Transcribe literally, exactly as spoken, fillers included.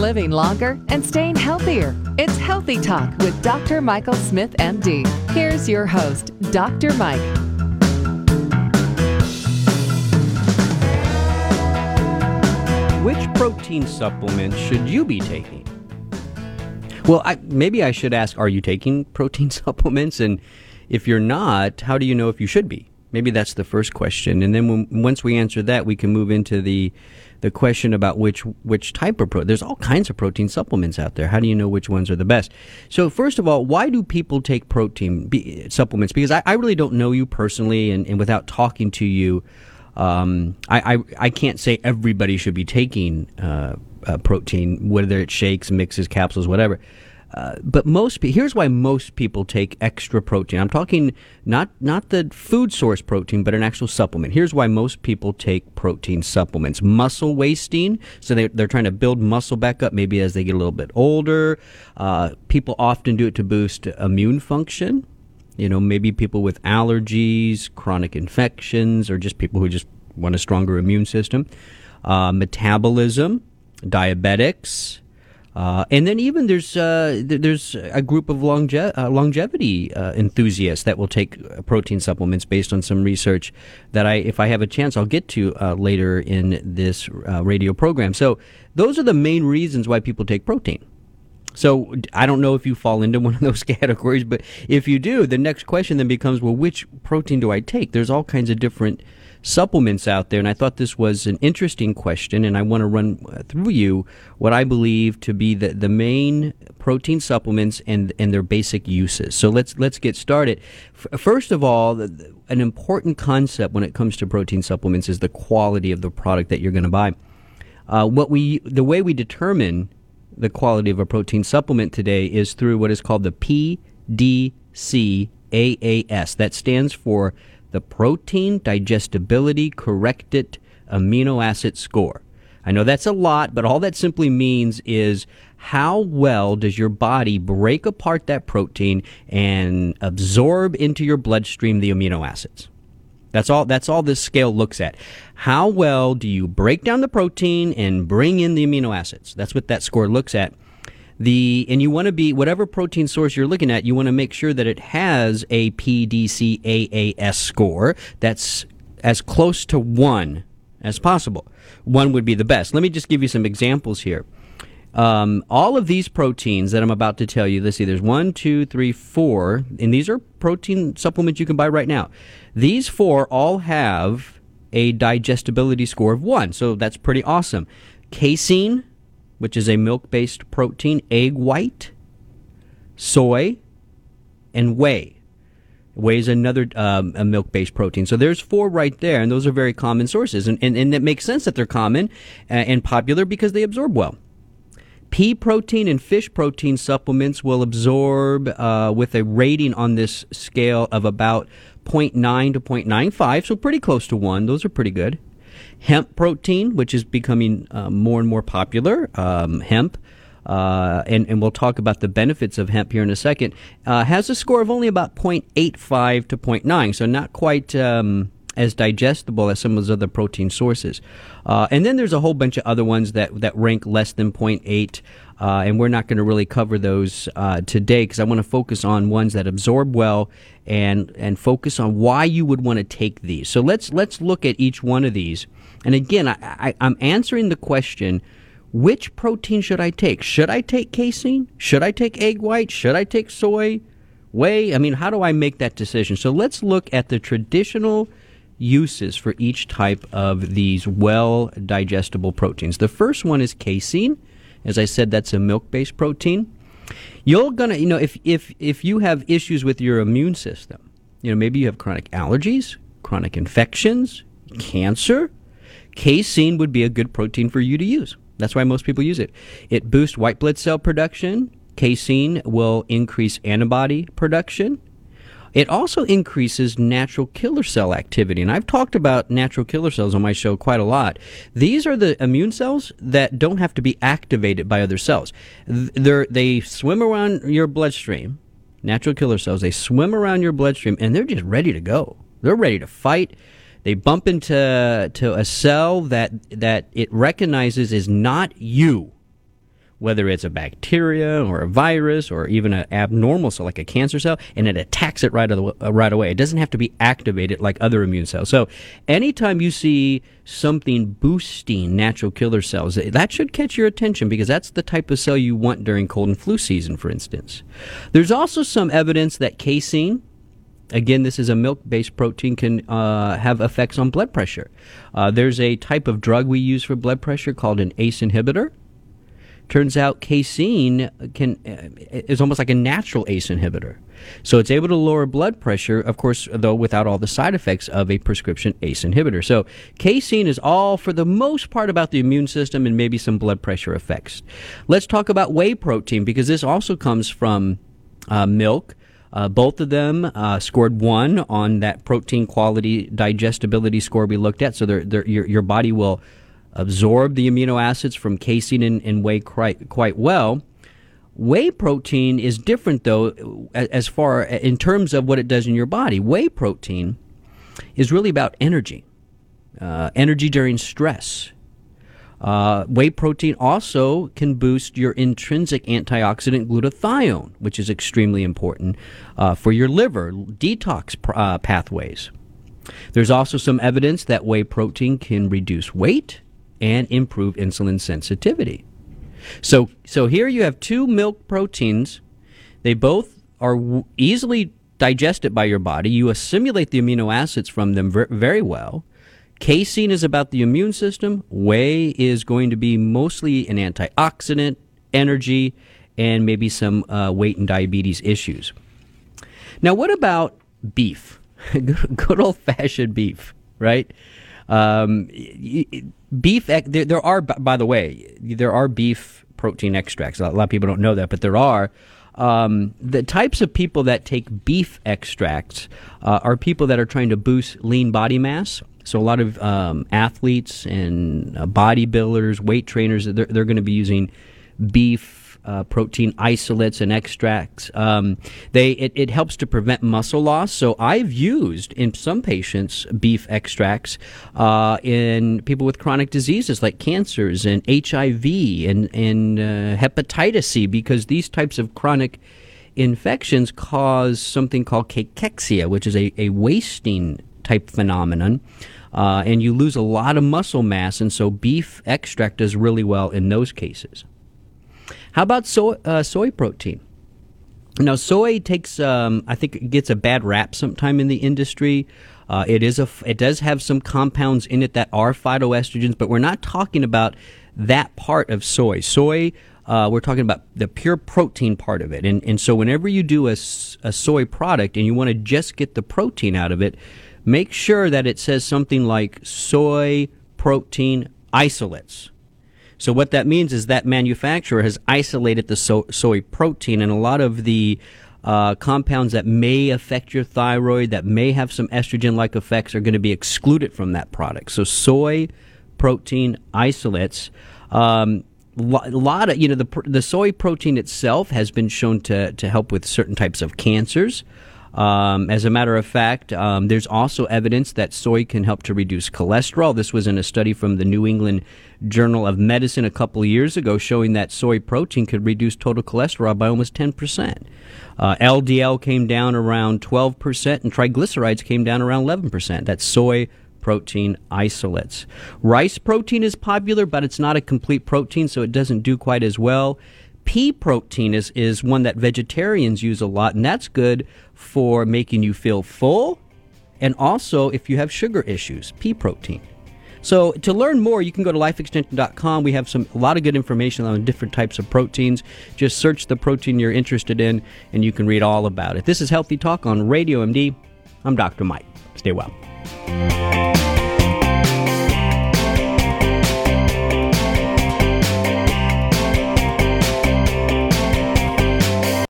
living longer and staying healthier. It's Healthy Talk with Doctor Michael Smith, M D. Here's your host, Doctor Mike. Which protein supplements should you be taking? Well, I, maybe I should ask, are you taking protein supplements? And if you're not, how do you know if you should be? Maybe that's the first question. And then when, once we answer that, we can move into the the question about which which type of protein. There's all kinds of protein supplements out there. How do you know which ones are the best? So first of all, why do people take protein be, supplements? Because I, I really don't know you personally, and, and without talking to you, um, I, I, I can't say everybody should be taking uh, uh, protein, whether it shakes, mixes, capsules, whatever. Uh, but most pe- here's why most people take extra protein. I'm talking not not the food source protein, but an actual supplement. Here's why most people take protein supplements. Muscle wasting, so they, they're trying to build muscle back up maybe as they get a little bit older. Uh, people often do it to boost immune function. You know, maybe people with allergies, chronic infections, or just people who just want a stronger immune system. Uh, metabolism, diabetics. Uh, and then even there's uh, th- there's a group of longe- uh, longevity uh, enthusiasts that will take uh, protein supplements based on some research that I, if I have a chance, I'll get to uh, later in this uh, radio program. So those are the main reasons why people take protein. So I don't know if you fall into one of those categories, but if you do, the next question then becomes, well, which protein do I take? There's all kinds of different supplements out there, and I thought this was an interesting question, and I want to run through you what I believe to be the, the main protein supplements and and their basic uses. So let's let's get started. F- first of all, the, an important concept when it comes to protein supplements is the quality of the product that you're going to buy. Uh, what we the way we determine the quality of a protein supplement today is through what is called the P D C A A S. That stands for the Protein Digestibility Corrected Amino Acid Score. I know that's a lot, but all that simply means is how well does your body break apart that protein and absorb into your bloodstream the amino acids. That's all that's all this scale looks at. How well do you break down the protein and bring in the amino acids? That's what that score looks at. The and you want to be, whatever protein source you're looking at, you want to make sure that it has a P D C A A S score that's as close to one as possible. One would be the best. Let me just give you some examples here. Um, all of these proteins that I'm about to tell you, let's see, there's one, two, three, four, and these are protein supplements you can buy right now. These four all have a digestibility score of one, so that's pretty awesome. Casein, which is a milk-based protein, egg white, soy, and whey. Whey is another um, a milk-based protein. So there's four right there, and those are very common sources. And, and, and it makes sense that they're common uh, and popular because they absorb well. Pea protein and fish protein supplements will absorb uh, with a rating on this scale of about zero point nine to zero point nine five, so pretty close to one. Those are pretty good. Hemp protein, which is becoming uh, more and more popular, um, hemp, uh, and, and we'll talk about the benefits of hemp here in a second, uh, has a score of only about zero point eight five to zero point nine, so not quite um, as digestible as some of those other protein sources. Uh, and then there's a whole bunch of other ones that, that rank less than zero point eight, uh, and we're not going to really cover those uh, today because I want to focus on ones that absorb well and and focus on why you would want to take these. So let's let's look at each one of these. And again, I, I, I'm answering the question, which protein should I take? Should I take casein? Should I take egg white? Should I take soy? Whey? I mean, how do I make that decision? So let's look at the traditional uses for each type of these well-digestible proteins. The first one is casein. As I said, that's a milk-based protein. You're gonna, you know, if if if you have issues with your immune system, you know, maybe you have chronic allergies, chronic infections, cancer, casein would be a good protein for you to use. That's why most people use it. It boosts white blood cell production. Casein will increase antibody production. It also increases natural killer cell activity, and I've talked about natural killer cells on my show quite a lot. These are the immune cells that don't have to be activated by other cells. They're, they swim around your bloodstream, natural killer cells, they swim around your bloodstream, and they're just ready to go. They're ready to fight. They bump into to a cell that that it recognizes is not you. whether it's a bacteria or a virus or even an abnormal cell like a cancer cell, and it attacks it right, away, right away. It doesn't have to be activated like other immune cells. So anytime you see something boosting natural killer cells, that should catch your attention because that's the type of cell you want during cold and flu season, for instance. There's also some evidence that casein, again, this is a milk-based protein, can uh, have effects on blood pressure. Uh, there's a type of drug we use for blood pressure called an A C E inhibitor. Turns out casein can is almost like a natural A C E inhibitor. So it's able to lower blood pressure, of course, though without all the side effects of a prescription A C E inhibitor. So casein is all, for the most part, about the immune system and maybe some blood pressure effects. Let's talk about whey protein because this also comes from uh, milk. Uh, both of them uh, scored one on that protein quality digestibility score we looked at. So they're, they're, your, your body will absorb the amino acids from casein and, and whey quite, quite well. Whey protein is different, though, as far in terms of what it does in your body. Whey protein is really about energy, uh, energy during stress. Uh, whey protein also can boost your intrinsic antioxidant glutathione, which is extremely important uh, for your liver, detox uh, pathways. There's also some evidence that whey protein can reduce weight and improve insulin sensitivity. So, so here you have two milk proteins. They both are w- easily digested by your body. You assimilate the amino acids from them ver- very well. Casein is about the immune system. Whey is going to be mostly an antioxidant, energy, and maybe some uh, weight and diabetes issues. Now, what about beef? Good old-fashioned beef, right? Um, beef, there, there are, by the way, there are beef protein extracts. A lot of people don't know that, but there are. Um, the types of people that take beef extracts uh, are people that are trying to boost lean body mass. So a lot of um, athletes and uh, bodybuilders, weight trainers, they're, they're going to be using beef uh, protein isolates and extracts. Um, they it, it helps to prevent muscle loss. So I've used in some patients beef extracts uh, in people with chronic diseases like cancers and H I V and, and uh, hepatitis C, because these types of chronic infections cause something called cachexia, which is a, a wasting type phenomenon. Uh, and you lose a lot of muscle mass, and so beef extract does really well in those cases. How about soy, uh, soy protein? Now, soy takes, um, I think, it gets a bad rap sometime in the industry. Uh, it is a, it does have some compounds in it that are phytoestrogens, but we're not talking about that part of soy. Soy, uh, we're talking about the pure protein part of it, and and so whenever you do a, a soy product and you want to just get the protein out of it, make sure that it says something like soy protein isolates. So what that means is that manufacturer has isolated the so- soy protein, and a lot of the uh, compounds that may affect your thyroid, that may have some estrogen-like effects, are going to be excluded from that product. So soy protein isolates. Um, a lot of, you know, the the soy protein itself has been shown to to help with certain types of cancers. Um, as a matter of fact, um, there's also evidence that soy can help to reduce cholesterol. This was in a study from the New England Journal of Medicine a couple of years ago, showing that soy protein could reduce total cholesterol by almost ten percent. Uh, L D L came down around twelve percent, and triglycerides came down around eleven percent. That's soy protein isolates. Rice protein is popular, but it's not a complete protein, so it doesn't do quite as well. Pea protein is, is one that vegetarians use a lot, and that's good for making you feel full, and also if you have sugar issues, pea protein. So to learn more, you can go to life extension dot com. We have some a lot of good information on different types of proteins. Just search the protein you're interested in, and you can read all about it. This is Healthy Talk on Radio M D. I'm Doctor Mike. Stay well.